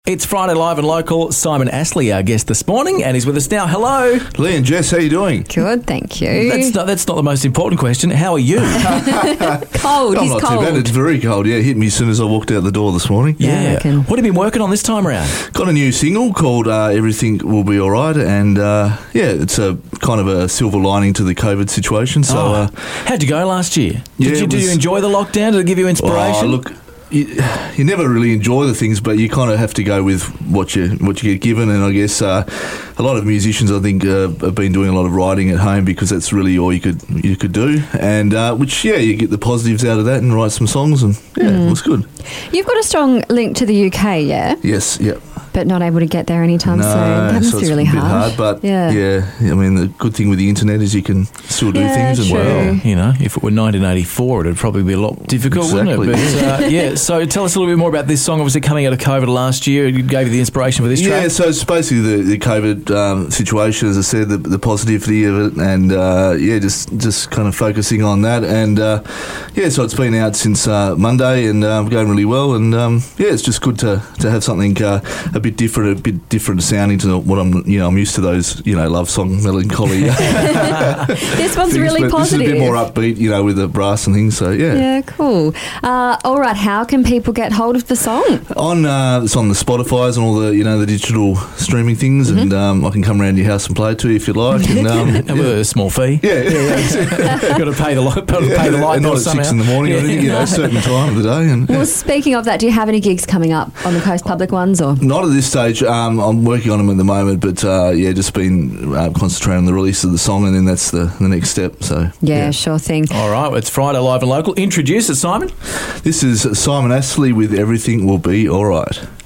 It's Friday Live and Local. Simon Astley, our guest this morning, and he's with us now. Hello. Lee and Jess, how you doing? Good, thank you. That's not the most important question. How are you? Cold. I'm He's not cold. too bad. It's very cold. Yeah, it hit me as soon as I walked out the door this morning. Yeah, I reckon. What have you been working on this time around? Got a new single called Everything Will Be Alright, and it's a kind of a silver lining to the COVID situation. So, How'd you go last year? Yeah, Did you enjoy the lockdown? Did it give you inspiration? look, you never really enjoy the things, but you kind of have to go with what you get given. And I guess a lot of musicians, I think, have been doing a lot of writing at home because that's really all you could do. And you get the positives out of that and write some songs, and it was good. You've got a strong link to the UK, yeah? Yes, yeah. But not able to get there anytime soon. That must so be it's really a bit hard. But yeah. I mean, the good thing with the internet is you can still do things as true. well. You know, if it were 1984, it'd probably be a lot difficult, Exactly. wouldn't it? But, so tell us a little bit more about this song. Obviously, coming out of COVID last year, it gave you the inspiration for this track. Yeah, so it's basically the COVID situation, as I said, the positivity of it, and just kind of focusing on that. And so it's been out since Monday, and going really well. And it's just good to have something a bit different sounding to what I'm used to those love song melancholy. This one's really but positive. This is a bit more upbeat, with the brass and things. So yeah. Yeah, cool. All right, how can people get hold of the song? It's on the Spotify's and all the the digital streaming things, and I can come around your house and play it to you if you like. And With a small fee. yeah. Got to pay the light. And not at 6 in the morning or anything, a certain time of the day. And Well, speaking of that, do you have any gigs coming up on the Coast Public ones? Or not at this stage. I'm working on them at the moment, but just been concentrating on the release of the song, and then that's the next step. So yeah, sure thing. All right, it's Friday Live and Local. Introduce it, Simon. This is Simon Astley with Everything Will Be Alright.